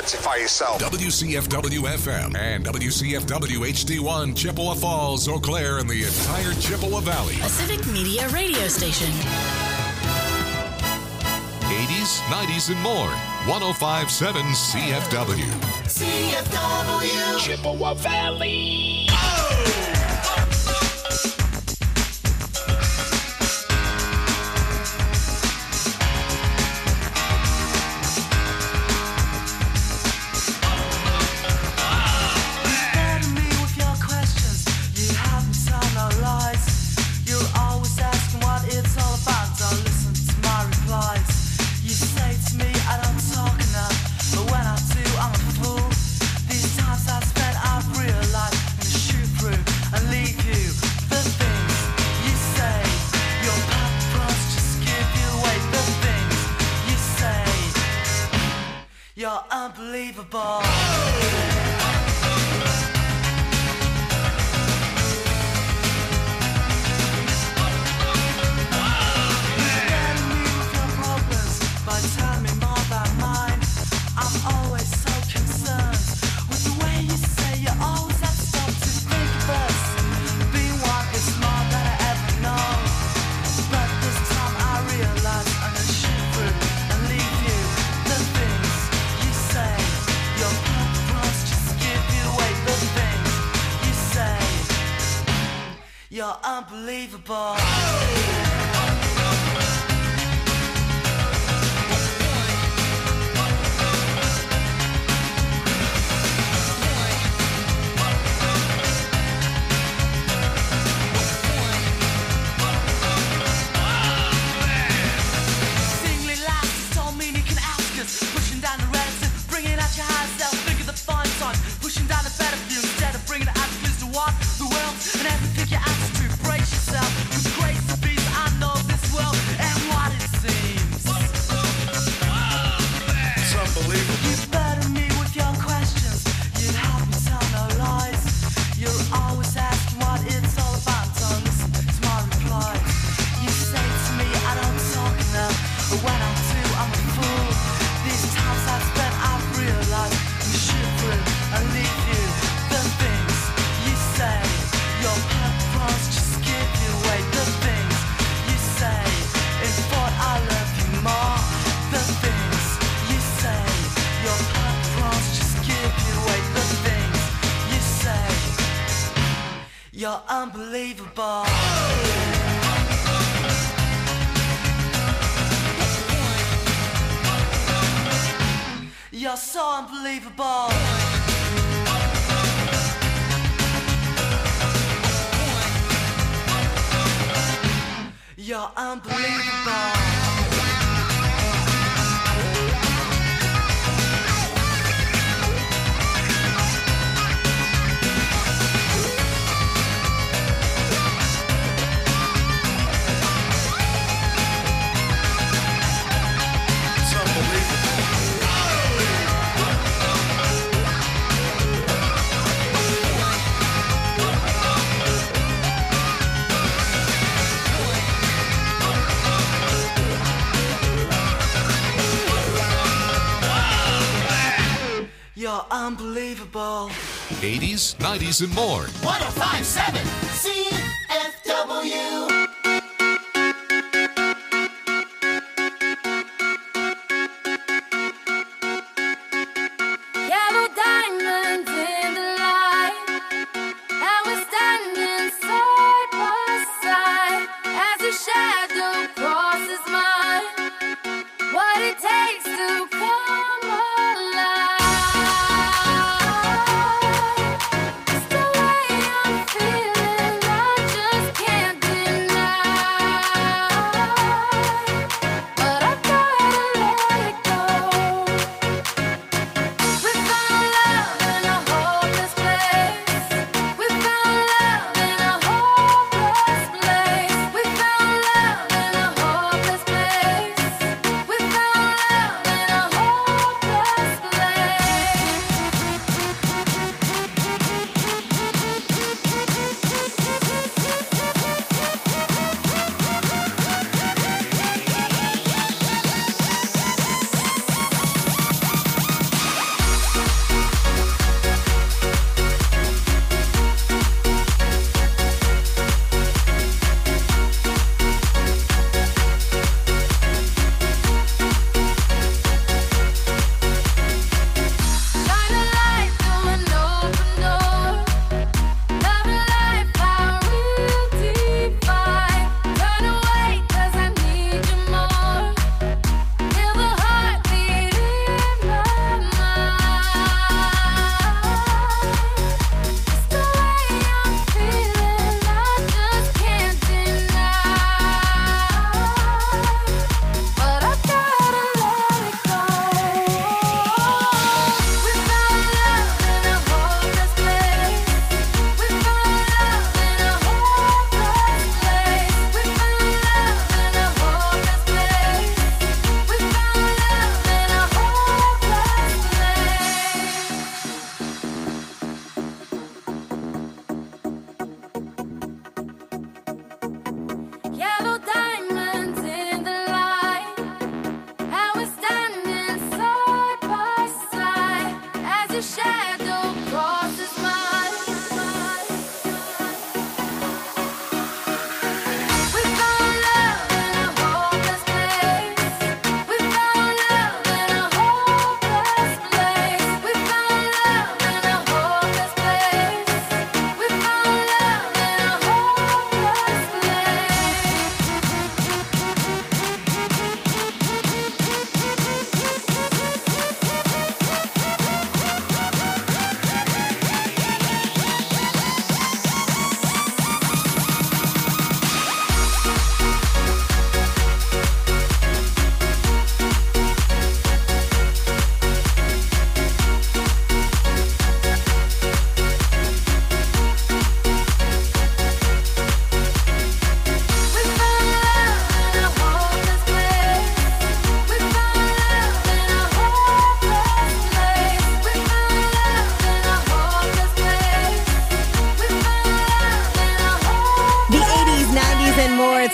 identify yourself. WCFW-FM and WCFW-HD1, Chippewa Falls, Eau Claire, and the entire Chippewa Valley. A civic media radio station. 80s, 90s, and more. 105.7 CFW. CFW. Chippewa Valley. You're unbelievable. You're unbelievable. Singly laughs, don't mean you can ask us. Pushing down the relative, bringing out your higher self. Think of the fine times, pushing down the better view instead of bringing it out close to what the world and everything you ask to. Brace yourself with grace and peace. I know this world and what it seems. It's unbelievable. You burden me with your questions. You help me tell no lies. You're always asking what it's all about. Don't listen to my replies. You say to me I don't talk enough, but when I do I'm a fool. These times I've spent I've realized you shoot through and leave you. The things you say, your purpose just give you away. The things you say, it's thought I love you more. The things you say, your purpose just give you away. The things you say, you're unbelievable. You're so unbelievable. You're unbelievable. It's unbelievable. You're unbelievable. 80s, 90s, and more. 105.7 CFW. Yellow diamonds in the light, and we're standing side by side as your shadow crosses mine. What it takes to come alive. It's the way I'm feeling.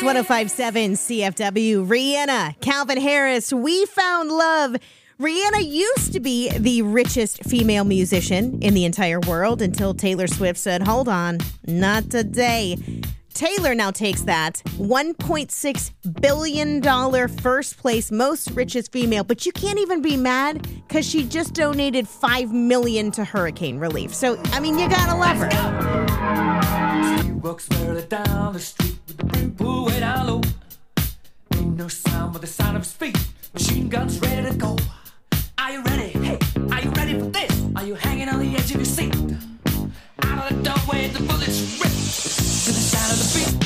1057 CFW. Rihanna, Calvin Harris, We Found Love. Rihanna used to be the richest female musician in the entire world until Taylor Swift said, hold on, not today. Taylor now takes that $1.6 billion first place, most richest female. But you can't even be mad because she just donated $5 million to hurricane relief. So, I mean, you gotta love her. She walks merrily down the street with the brim pulled way down low. Ain't no sound but the sound of his feet. Machine guns ready to go. Are you ready? Hey, are you ready for this? Are you hanging on the edge of your seat? Out of the doorway, the bullets rip to the sound of the beat.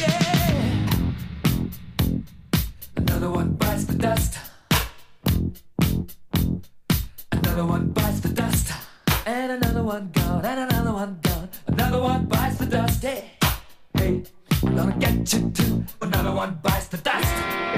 Yeah. Another one bites the dust. Another one bites the dust. And another one gone. And another one gone. Another one bites the dust. Hey, hey, I'm gonna get you too. Another one bites the dust.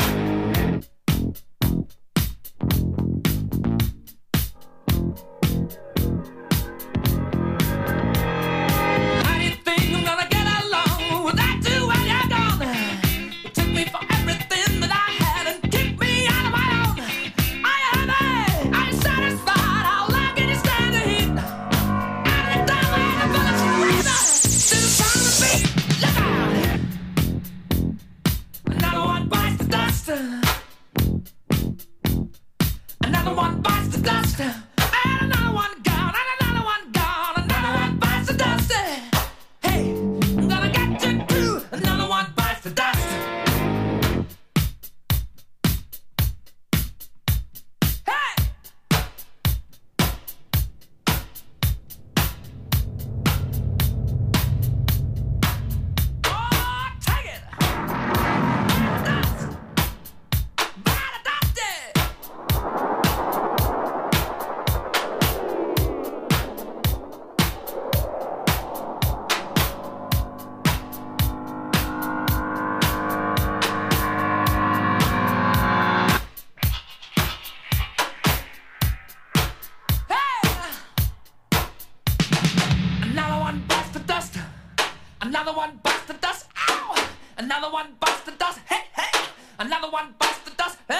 Another one bites the dust. And another one gone. And another one gone. Another one bites the dust. Hey, I'm gonna get you too. Another one bites the dust. Hey! Oh, take it! Dust! Bite the dust! Another one bites the dust. Another one bites the dust. Ow! Another one bites the dust. Hey, hey! Another one bites the dust. Hey!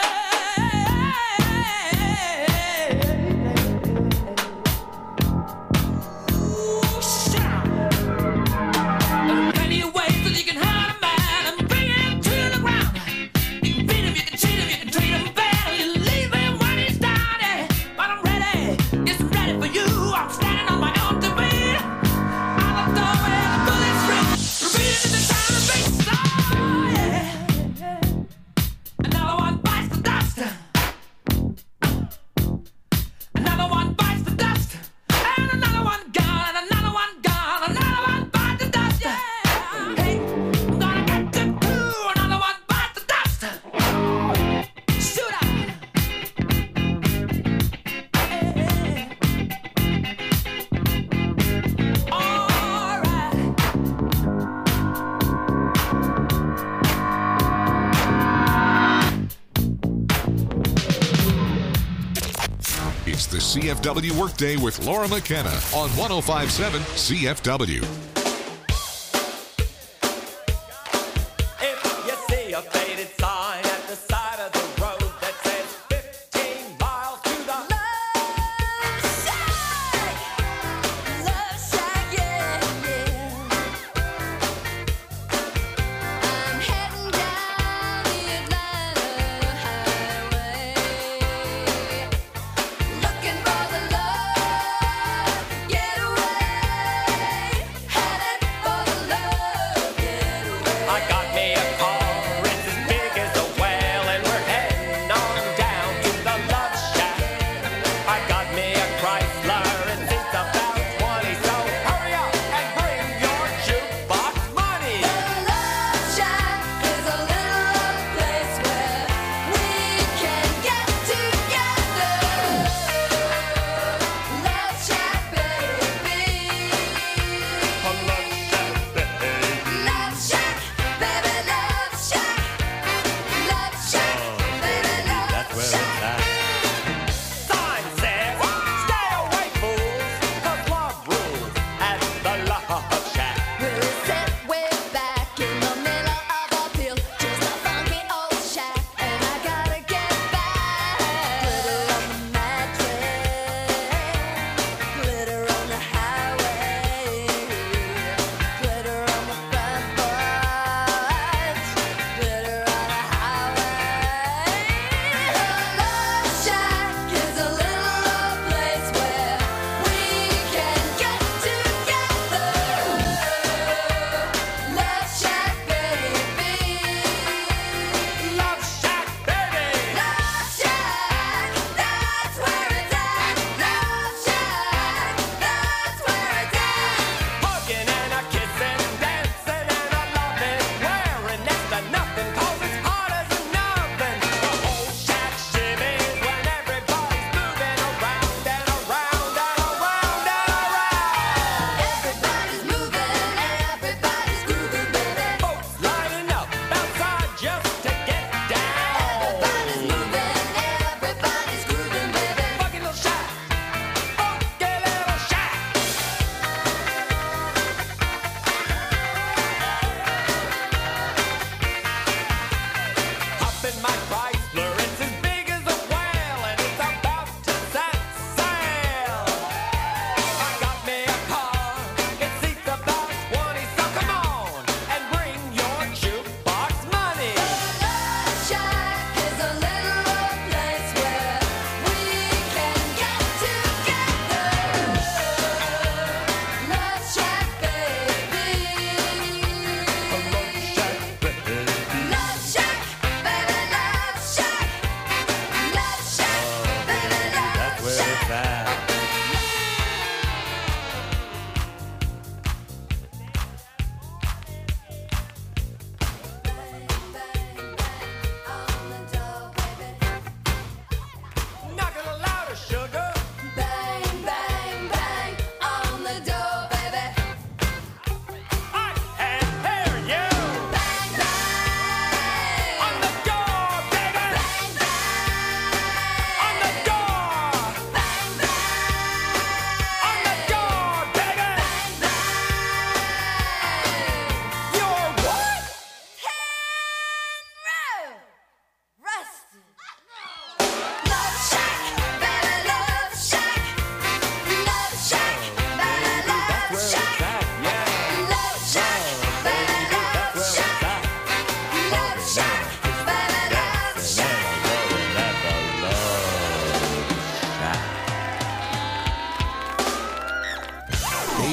Ooh, shout! There are plenty of ways that you can hurt a man and bring him to the ground. You can beat him, you can cheat him, you can treat him bad, or you leave him when he's down. Yeah. But I'm ready, yes, I'm ready for you. I'm standing on my own to beat. Out the door where the bullets rip, repeating the sound of bass. Oh, yeah. Another one bites the dust. Another one bites the dust. And another one gone. And another one gone. Another one bites the dust. Yeah. Hey, I'm gonna get you too. Another one bites the dust. Shoot out. Hey. All right. It's the CFW Workday with Laura McKenna on 1057 CFW. If you see a faded sign at the side of the road that says 15 miles to the Love Shack, yeah, yeah. I'm heading down the Atlanta highway, looking for the love, get away. Hey,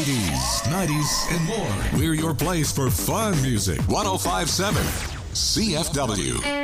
80s, 90s, and more. We're your place for fun music. 105.7 CFW.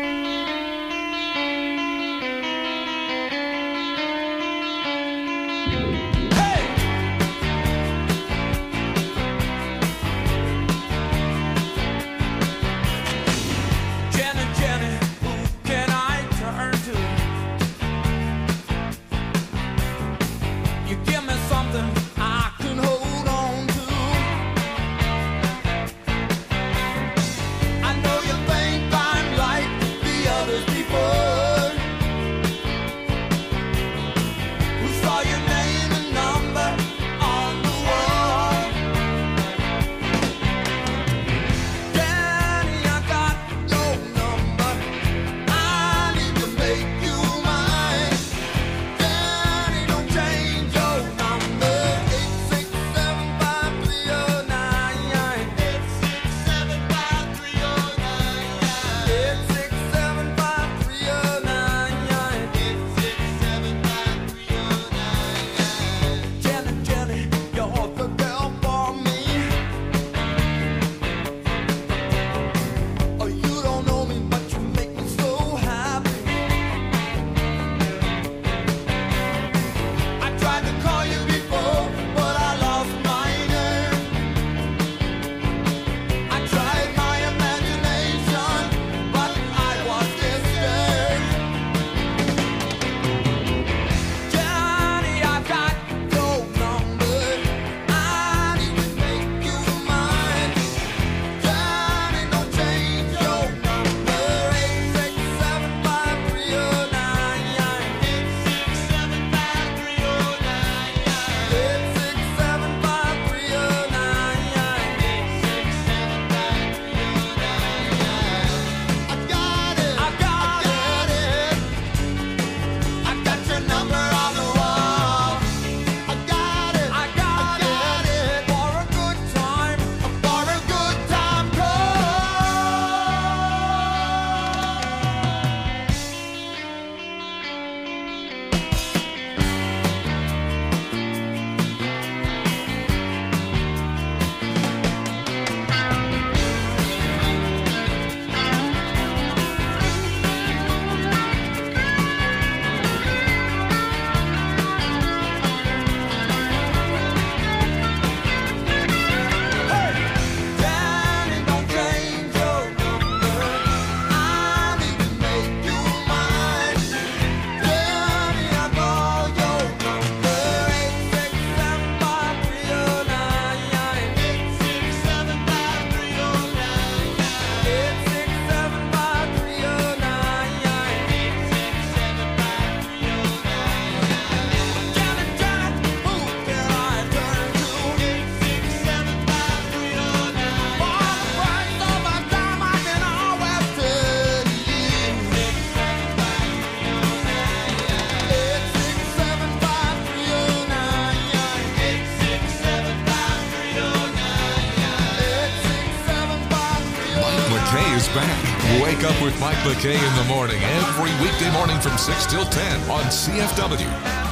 Wake up with Mike McKay in the morning, every weekday morning from 6 till 10 on CFW.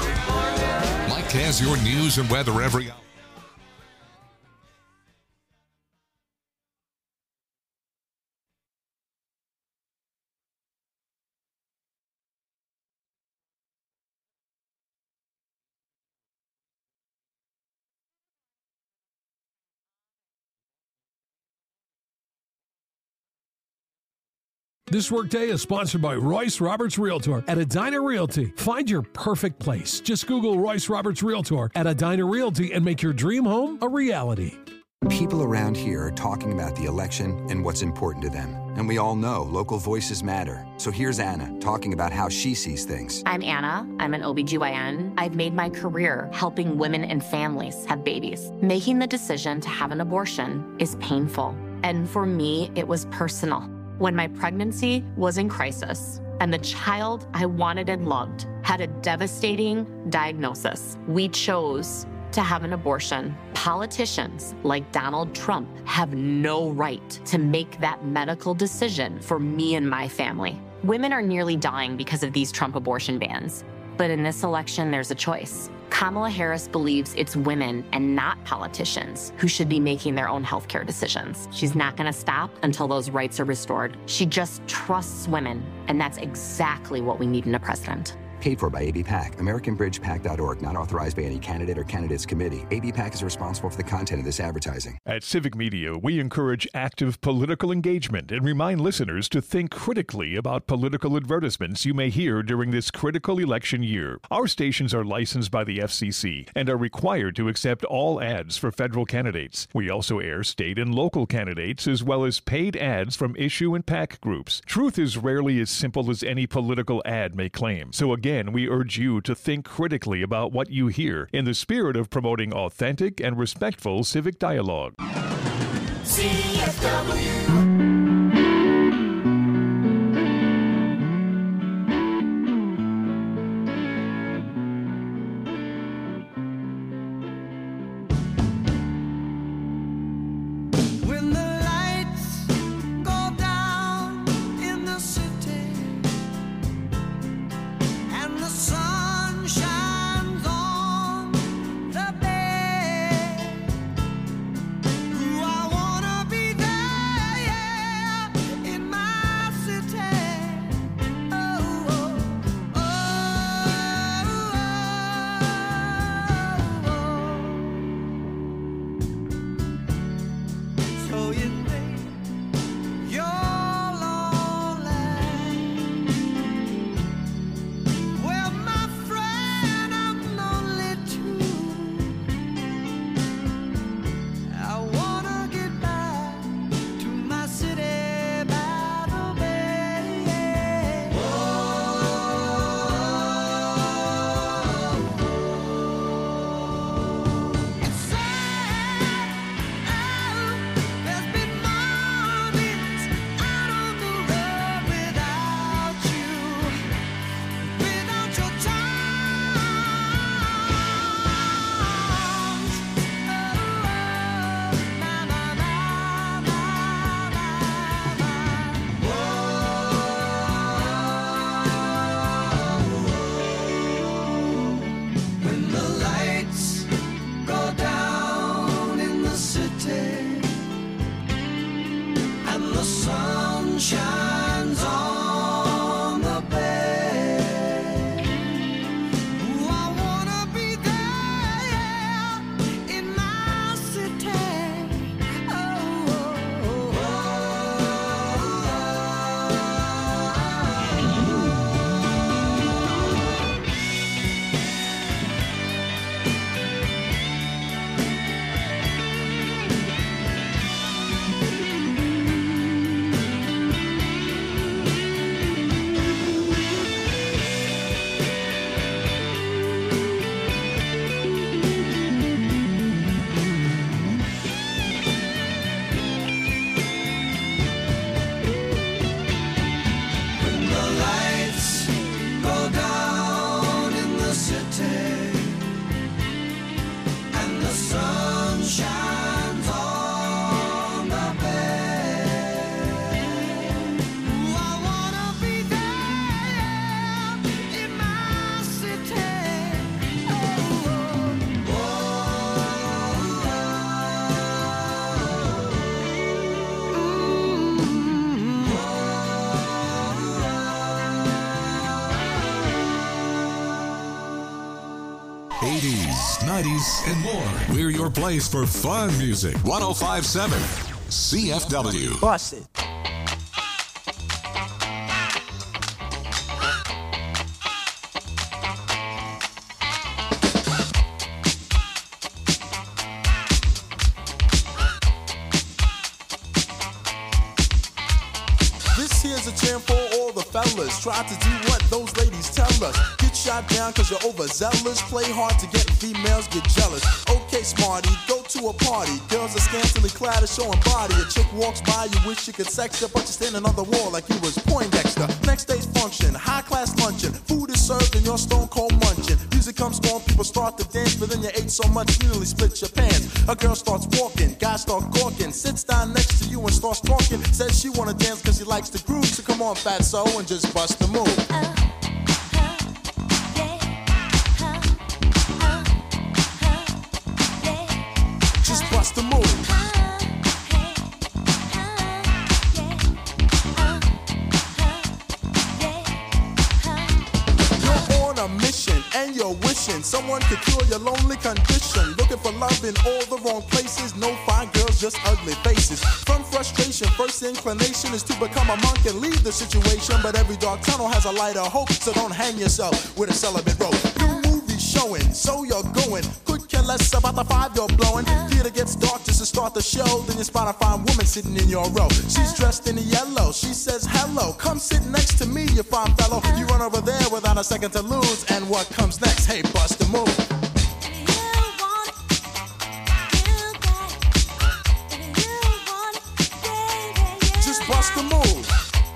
Mike has your news and weather every hour. This workday is sponsored by Royce Roberts Realtor at Edina Realty. Find your perfect place. Just Google Royce Roberts Realtor at Edina Realty and make your dream home a reality. People around here are talking about the election and what's important to them. And we all know local voices matter. So here's Anna talking about how she sees things. I'm Anna. I'm an OBGYN. I've made my career helping women and families have babies. Making the decision to have an abortion is painful. And for me, it was personal. When my pregnancy was in crisis and the child I wanted and loved had a devastating diagnosis, we chose to have an abortion. Politicians like Donald Trump have no right to make that medical decision for me and my family. Women are nearly dying because of these Trump abortion bans. But in this election, there's a choice. Kamala Harris believes it's women and not politicians who should be making their own healthcare decisions. She's not going to stop until those rights are restored. She just trusts women, and that's exactly what we need in a president. Paid for by ABPAC, AmericanBridgePAC.org, not authorized by any candidate or candidates committee. ABPAC is responsible for the content of this advertising. At Civic Media, we encourage active political engagement and remind listeners to think critically about political advertisements you may hear during this critical election year. Our stations are licensed by the FCC and are required to accept all ads for federal candidates. We also air state and local candidates as well as paid ads from issue and PAC groups. Truth is rarely as simple as any political ad may claim. So again, we urge you to think critically about what you hear in the spirit of promoting authentic and respectful civic dialogue. CFW. When the lights go down in the city and the sun shines on the bay, I wanna be there, yeah, in my city. Oh, oh, oh, oh. So you think you're lonely? Well, my friend, I'm lonely too. I wanna get back to my city by the bay. It's sad. There's been mornings out on the road without you, without your charms. When the lights go down in the city and the sun shines on the bay, I wanna be there, yeah, in my city. Oh, oh, when the lights go down in the city and the sun shines on the bay, I wanna be there in my city. '80s, '90s, and more. We're your place for fun music. 105.7 CFW. Bust it. This here's a jam for all the fellas. Try to do what those ladies tell us. Get shot down cause you're overzealous. Play hard to get females get jealous. Okay, smarty, go to a party. Girls are scantily clad and showing body. A chick walks by, you wish you could sex her, but you're standing on the wall like you was Poindexter. Next day's function, high class luncheon. Food is served and you're stone cold munching. Music comes on, people start to dance, but then you ate so much you nearly split your pants. A girl starts walking, guys start gawking, sits down next to you and starts talking. Says she wanna dance cause she likes the groove, so come on fatso and just bust the move. Yeah. Someone could cure your lonely condition. Looking for love in all the wrong places. No fine girls, just ugly faces. From frustration, first inclination is to become a monk and leave the situation. But every dark tunnel has a light of hope, so don't hang yourself with a celibate rope. New movie showing, so you're going. Could care less about the 5 you're blowing. Theater gets dark just to start the show. Then you spot a fine woman sitting in your row. She's dressed in yellow. She says hello. Come sit next to me, you fine fellow. You run over there without a second to lose. And what comes next? Hey, bust the move. Just bust the move.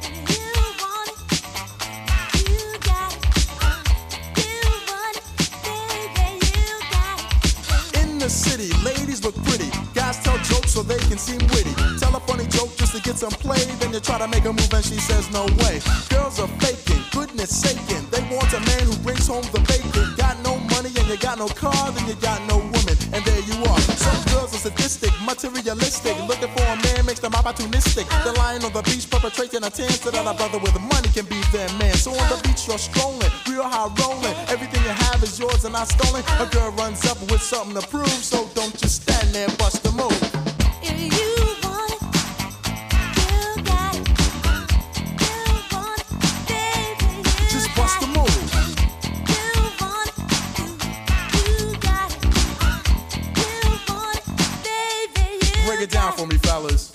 City, ladies look pretty. Guys tell jokes so they can seem witty. Tell a funny joke just to get some play. Then you try to make a move and she says no way. Girls are faking, goodness saking. They want a man who brings home the bacon. Got no money and you got no car, then you got no woman. And there you are. Some girls are sadistic, materialistic. Looking for a man makes them opportunistic. They're lying on the beach perpetrating a tan so that a brother with money can be their man. So on the beach you're strolling, real high rolling. Everything you have is yours and not stolen. A girl runs up with something to prove. So don't just stand there, bust the move. If you want it, you got it. You want it, baby, you just bust the move. You want it, you got it. You want it, baby, you break it down for me, fellas.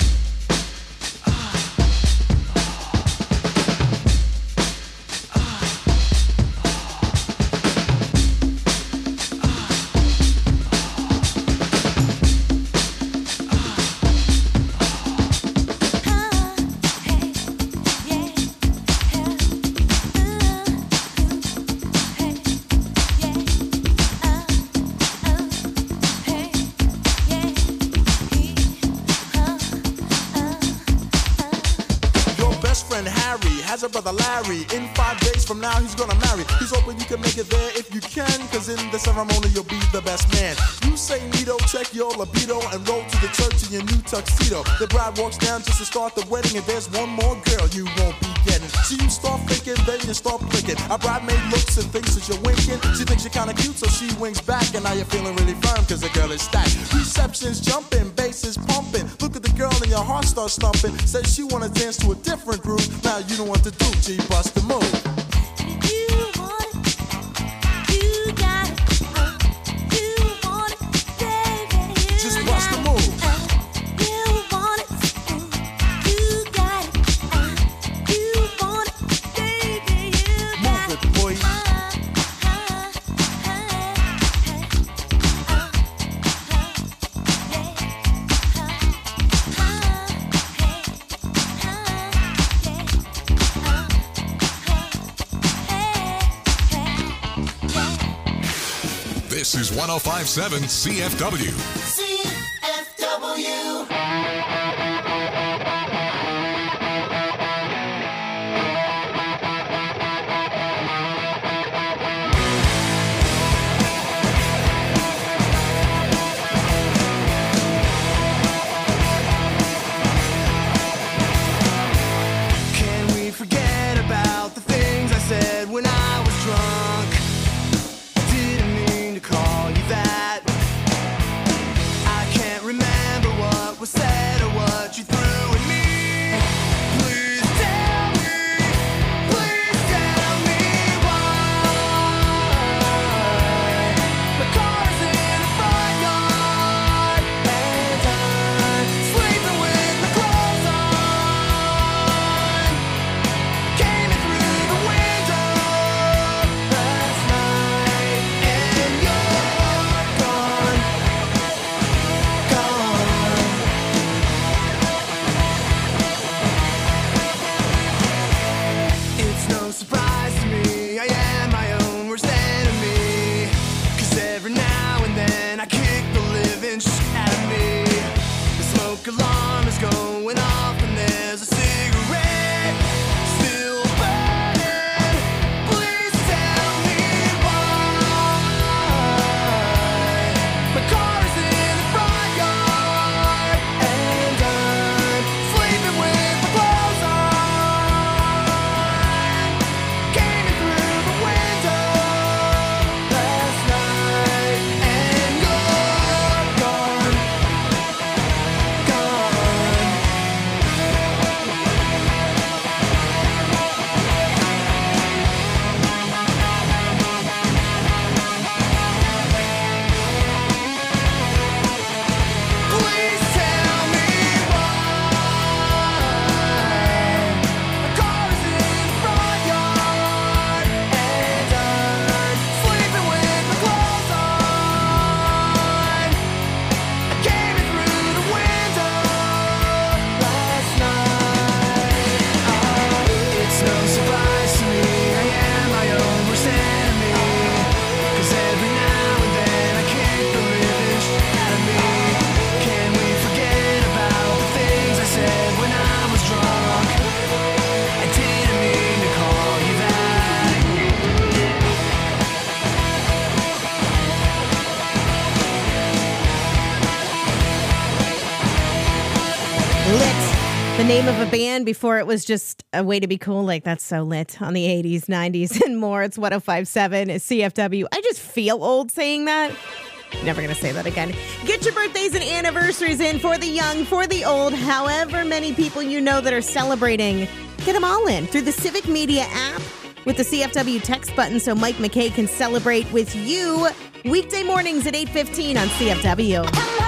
Has a brother Larry. In 5 days from now he's gonna marry. He's hoping you can make it there if you can, cause in the ceremony you'll be the best man. You say neato, check your libido, and roll to the church in your new tuxedo. The bride walks down just to start the wedding, and there's one more girl you won't be getting. So you start thinking, then you start clicking. A bridemaid looks and thinks that you're winking. She thinks you're kinda cute, so she winks back, and now you're feeling really firm cause the girl is stacked. Reception's jumping, bass is pumping. Look at the girl and your heart starts thumping. Says she wanna dance to a different groove. Now you know what to do, G, bust the move. You want it, you got it. You want it, baby, you just bust the move. You want it, you got it. You want it, baby, you got it. Move it, boy. This is 105.7 CFW. CFW. Can we forget about the things I said when I was drunk? Didn't mean to call you that. I can't the name of a band before it was just a way to be cool. Like, that's so lit on the 80s, 90s, and more. It's 105.7 CFW. I just feel old saying that. Never going to say that again. Get your birthdays and anniversaries in for the young, for the old, however many people you know that are celebrating. Get them all in through the Civic Media app with the CFW text button so Mike McKay can celebrate with you weekday mornings at 8:15 on CFW.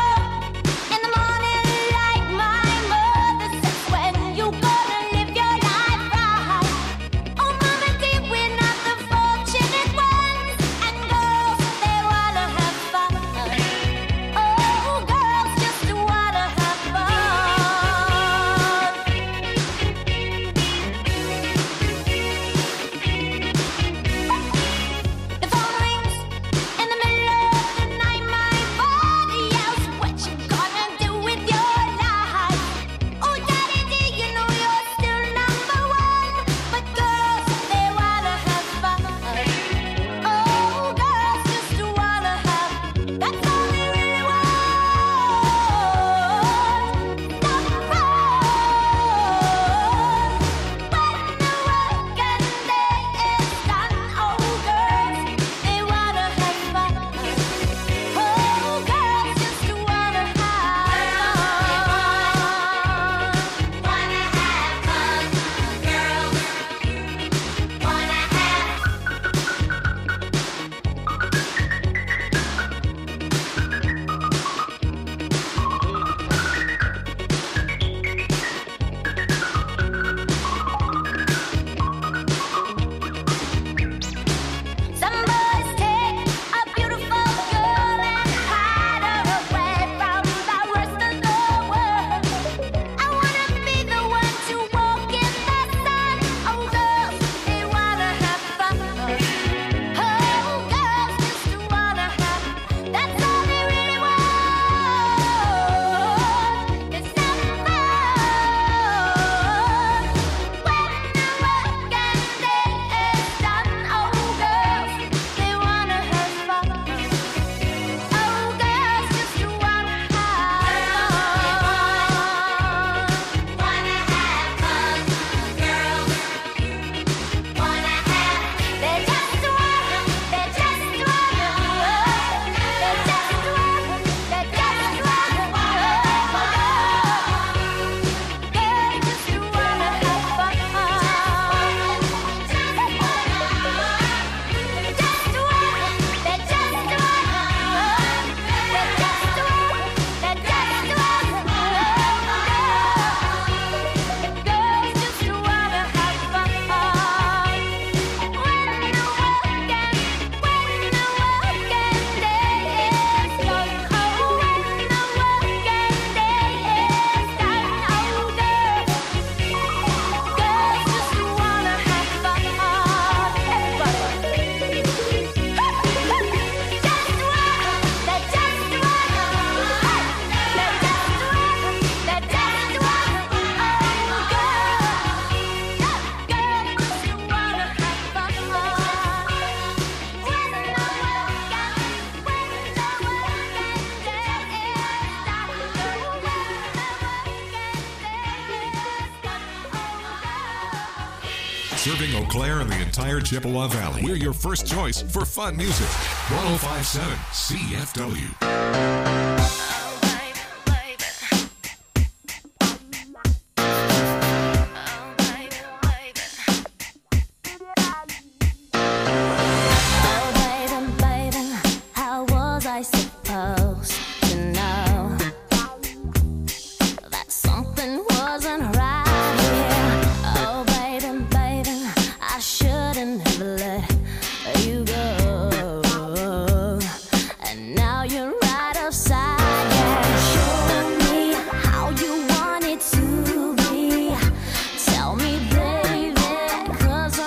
Serving Eau Claire and the entire Chippewa Valley. We're your first choice for fun music. 105.7 CFW.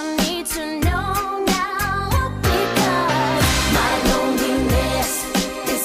Is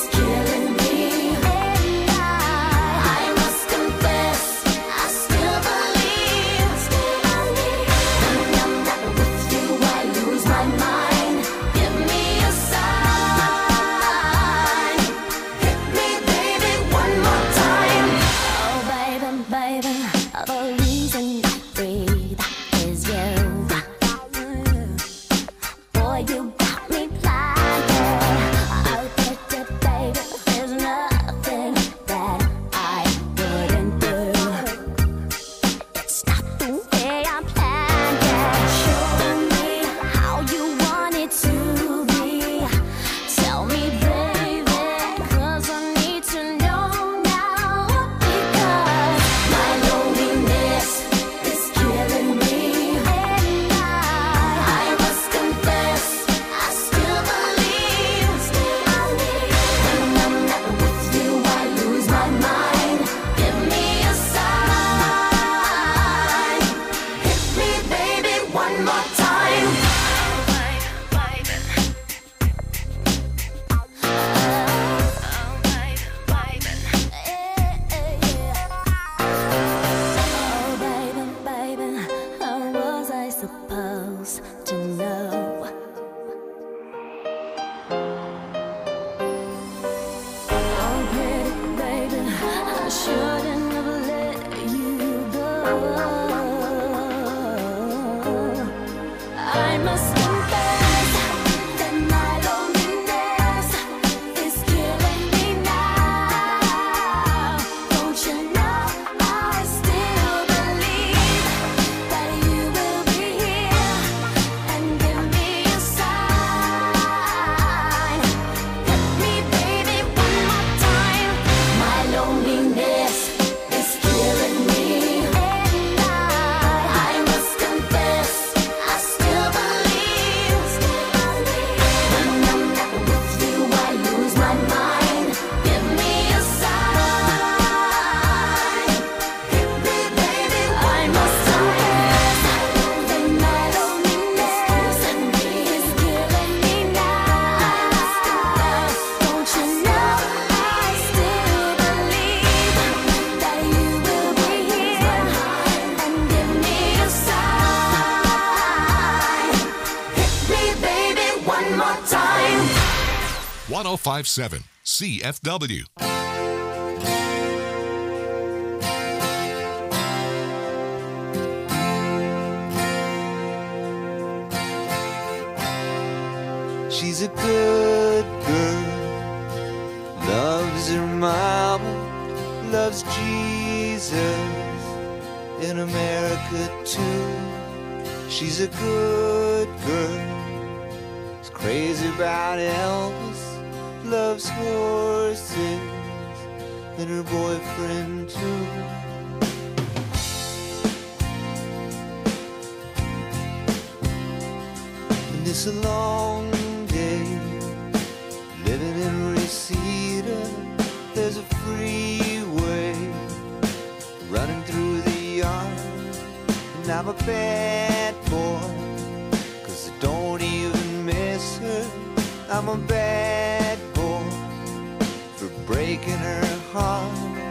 1057 CFW. She's a good girl, loves her mama, loves Jesus, in America too. She's a good girl, is crazy about Elvis, loves horses, and her boyfriend too. And it's a long day living in Reseda. There's a freeway running through the yard, and I'm a bad boy, 'cause I don't even miss her. I'm a bad boy for breaking her heart.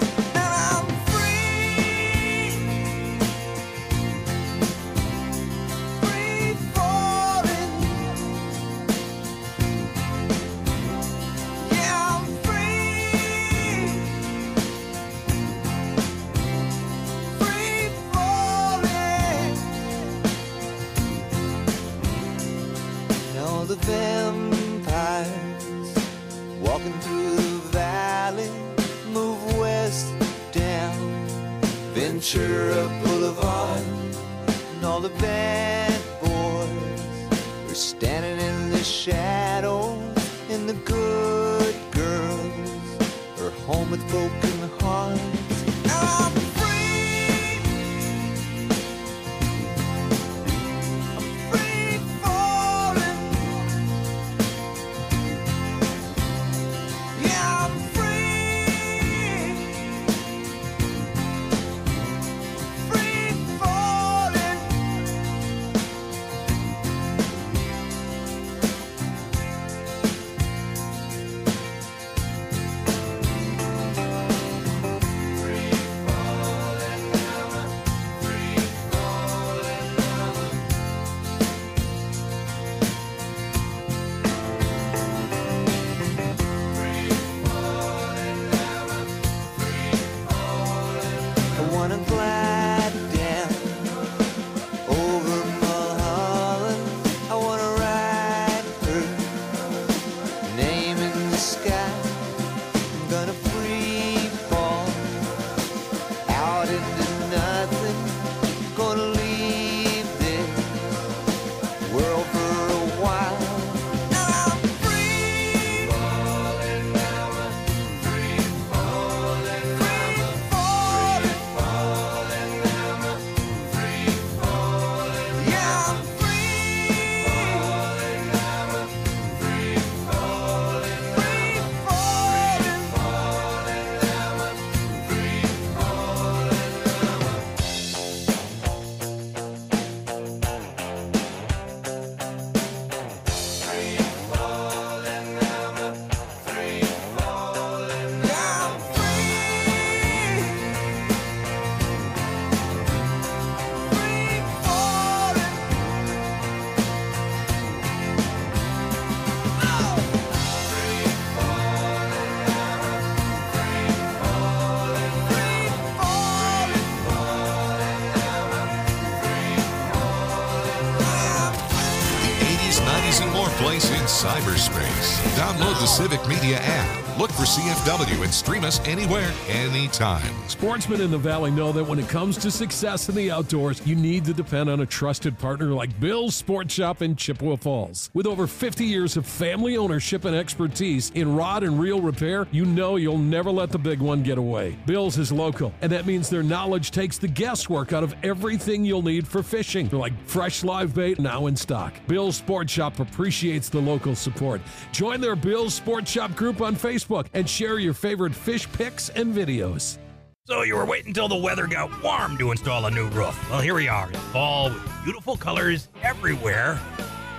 The vampires walking through the valley move west down Ventura Boulevard, and all the bad boys are standing in the shadows, and the good girls are home with broken hearts. I'm Place in cyberspace. Download the Civic Media app. Look for CFW and stream us anywhere, anytime. Sportsmen in the Valley know that when it comes to success in the outdoors, you need to depend on a trusted partner like Bill's Sport Shop in Chippewa Falls. With over 50 years of family ownership and expertise in rod and reel repair, you know you'll never let the big one get away. Bill's is local, and that means their knowledge takes the guesswork out of everything you'll need for fishing, like fresh live bait now in stock. Bill's Sport Shop appreciates the local support. Join their Bill's Sport Shop group on Facebook and share your favorite fish pics and videos. So you were waiting until the weather got warm to install a new roof. Well, here we are, in fall with beautiful colors everywhere.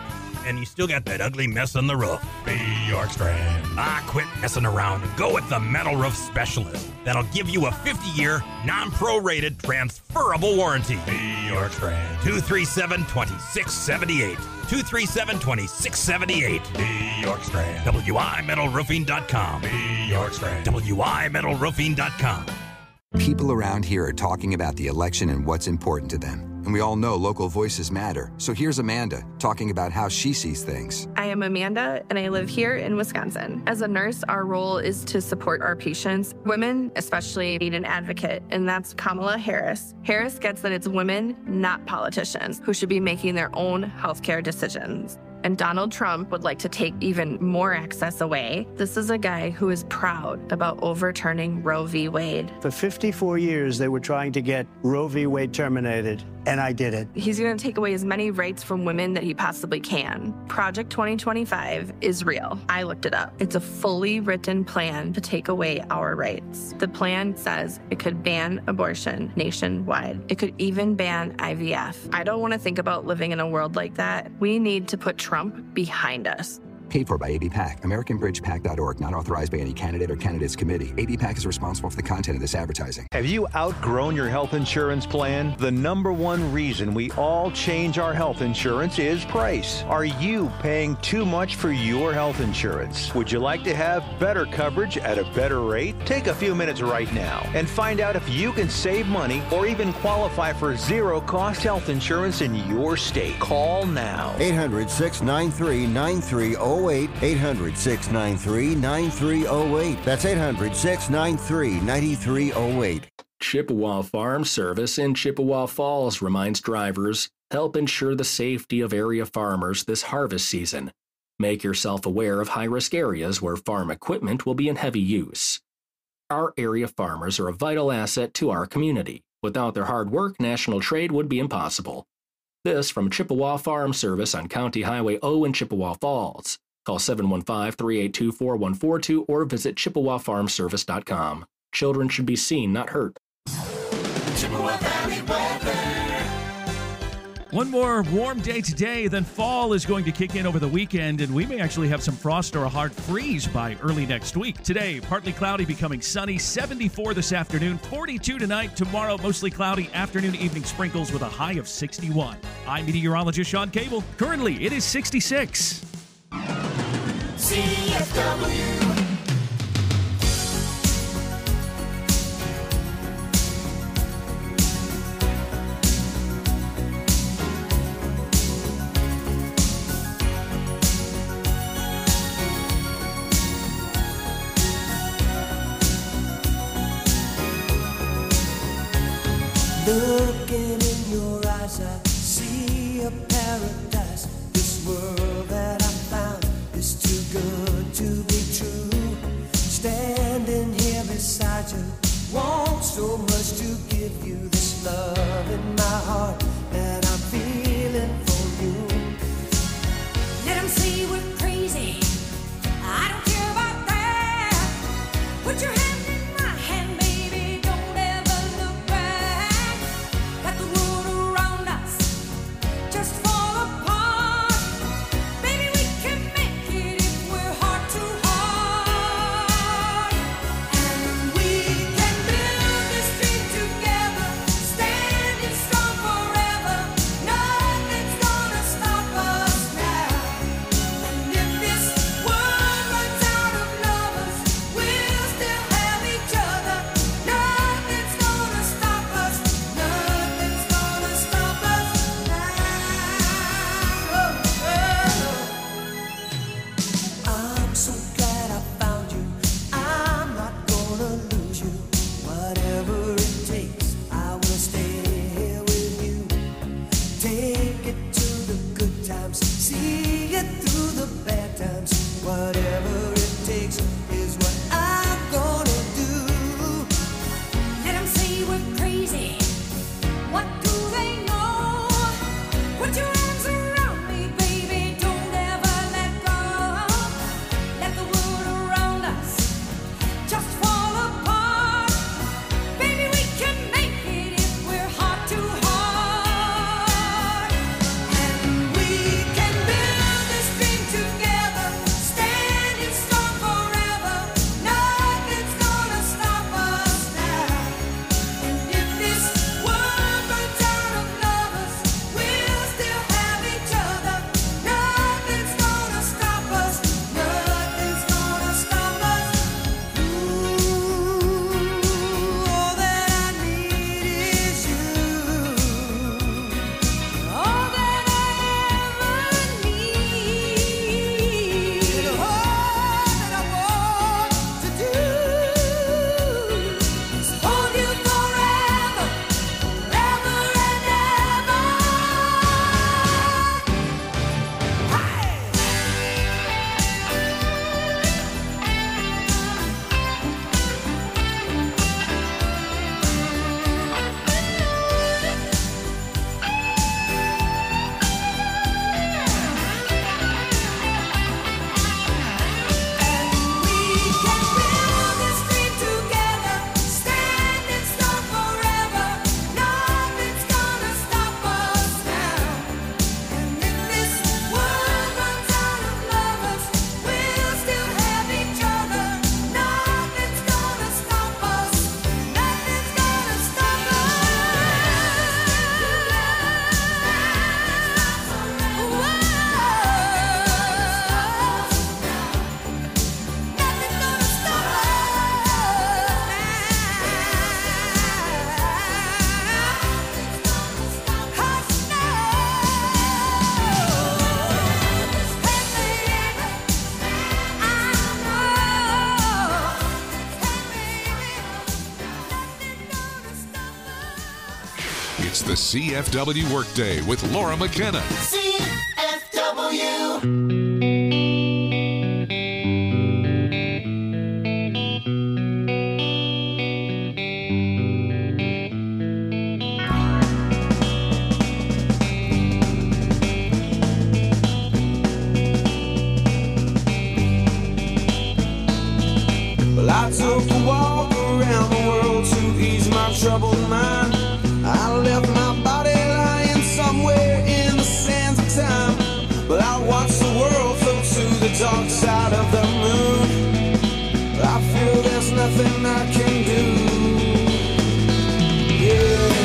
and you still got that ugly mess on the roof. Be York Strand. Quit messing around and go with the Metal Roof Specialist. That'll give you a 50-year, non-prorated, transferable warranty. Be York Strand. 237-2678. 237-2678. Be York Strand. WIMetalRoofing.com. Be York Strand. WIMetalRoofing.com. People around here are talking about the election and what's important to them. And we all know local voices matter. So here's Amanda talking about how she sees things. I am Amanda, and I live here in Wisconsin. As a nurse, our role is to support our patients. Women especially need an advocate, and that's Kamala Harris. Harris gets that it's women, not politicians, who should be making their own healthcare decisions. And Donald Trump would like to take even more access away. This is a guy who is proud about overturning Roe v. Wade. For 54 years, they were trying to get Roe v. Wade terminated, and I did it. He's going to take away as many rights from women that he possibly can. Project 2025 is real. I looked it up. It's a fully written plan to take away our rights. The plan says it could ban abortion nationwide. It could even ban IVF. I don't want to think about living in a world like that. We need to put Trump behind us. Paid for by ABPAC, AmericanBridgePAC.org, not authorized by any candidate or candidates committee. ABPAC is responsible for the content of this advertising. Have you outgrown your health insurance plan? The number one reason we all change our health insurance is price. Are you paying too much for your health insurance? Would you like to have better coverage at a better rate? Take a few minutes right now and find out if you can save money or even qualify for zero-cost health insurance in your state. Call now. 800-693-9308. 800-693-9308. That's 800-693-9308. Chippewa Farm Service in Chippewa Falls reminds drivers, help ensure the safety of area farmers this harvest season. Make yourself aware of high-risk areas where farm equipment will be in heavy use. Our area farmers are a vital asset to our community. Without their hard work, national trade would be impossible. This from Chippewa Farm Service on County Highway O in Chippewa Falls. Call 715-382-4142 or visit ChippewaFarmService.com. Children should be seen, not hurt. Chippewa Valley weather. One more warm day today, then fall is going to kick in over the weekend, and we may actually have some frost or a hard freeze by early next week. Today, partly cloudy, becoming sunny, 74 this afternoon, 42 tonight. Tomorrow, mostly cloudy, afternoon, evening sprinkles with a high of 61. I'm meteorologist Sean Cable. Currently, it is 66. CFW. Looking in your eyes, I see a paradise. This world that I found is too good to be true. Standing here beside you, want so much to give you this love in my heart that I'm feeling for you. Let 'em say we're crazy. I don't care about that. Put your hand in my hand, baby. Don't ever look back. Let the world around us just fall apart. Baby, we can make it if we're heart to heart. And we can build this dream together, standing strong forever. It's the CFW Workday with Laura McKenna. Well, I took a walk around the world to ease my troubled mind. I left my body lying somewhere in the sands of time. But I watched the world float to the dark side of the moon. I feel there's nothing I can do. Yeah.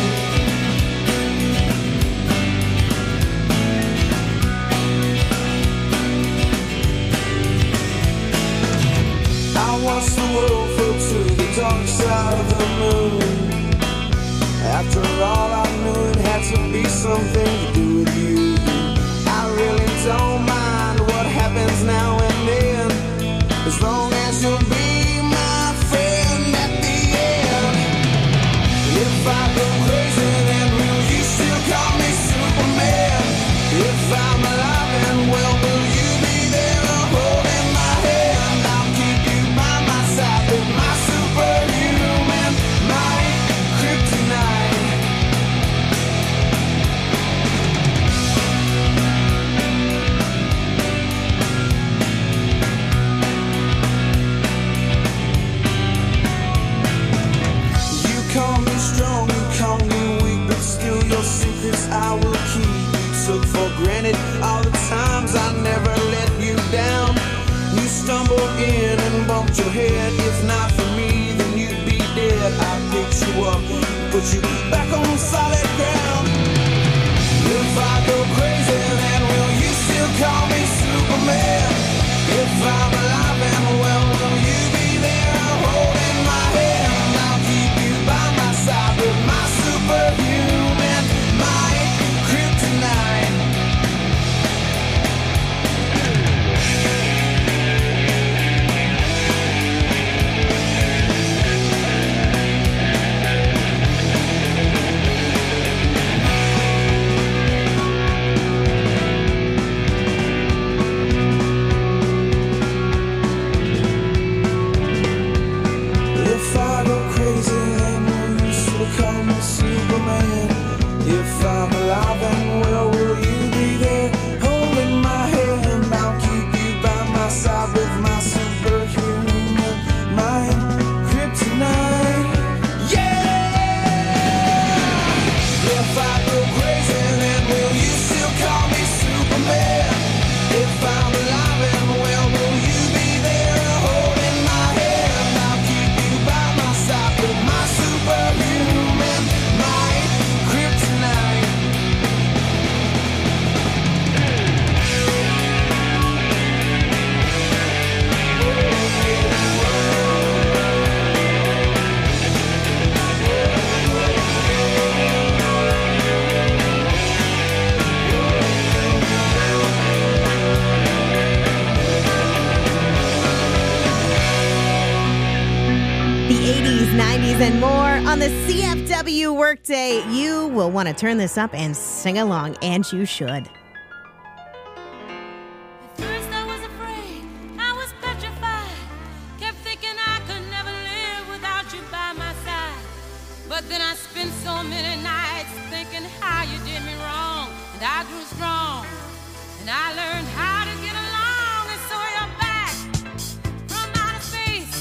I watched the world float to the dark side of the moon. After all, I knew it had to be something to do with you. I really don't mind what happens now and then, as long as you'll be my friend at the end. If I go crazy, then will you still call me Superman? If I'm alive and well, will you be there holding my hand? I'll keep you by my side with my superhuman might, kryptonite. Call me strong, you call me weak, but still your secrets I will keep. You took for granted all the times I never let you down. You stumbled in and bumped your head. If not for me, then you'd be dead. I picked you up, put you back on solid ground. If I go crazy, then will you still call me Superman? If I'm alive and well, will you be there holding my hand? I'll keep you by my side with my superhuman might, kryptonite. If I go crazy, then will you still call me Superman? If I'm alive and well, will you be there holding my hand? I'll keep you by my side with my superhuman mind, kryptonite. Yeah! If I go crazy, then will you still call me Superman? If I'm alive and well, will you be there holding my hand? I'll keep you by my side with my superhuman might, kryptonite. The 80s, 90s, and more on the CFW Workday. You will want to turn this up and sing along, and you should. First I was afraid, I was petrified. Kept thinking I could never live without you by my side. But then I spent so many nights thinking how you did me wrong. And I grew strong, and I learned how to get along. And so you're back from outer space,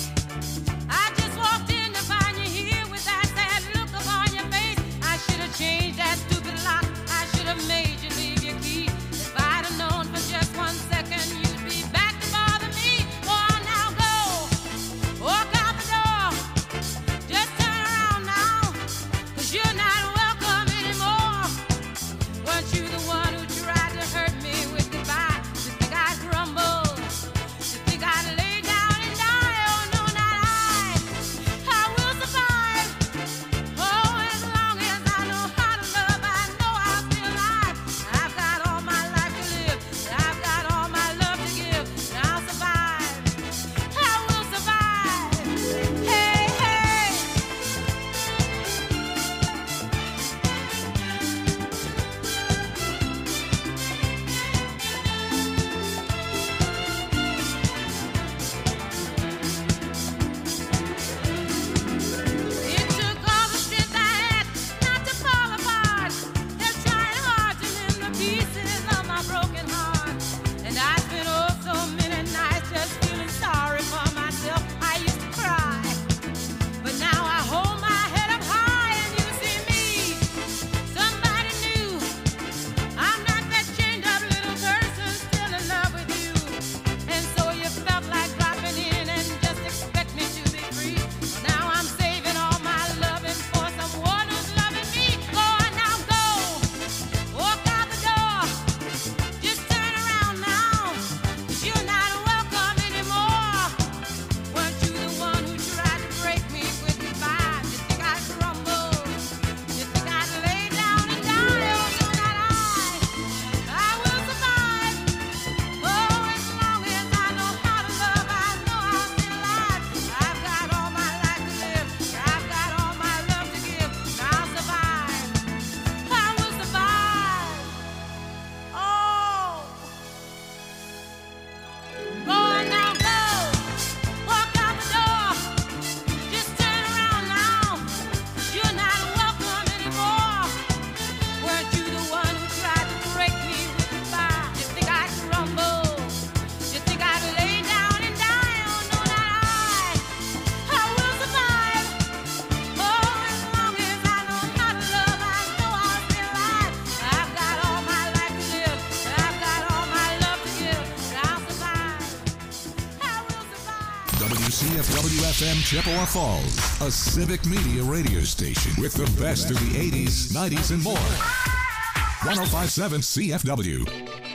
CFW-FM Chippewa Falls, a civic media radio station with the best of the 80s, 90s, and more. 105.7 CFW.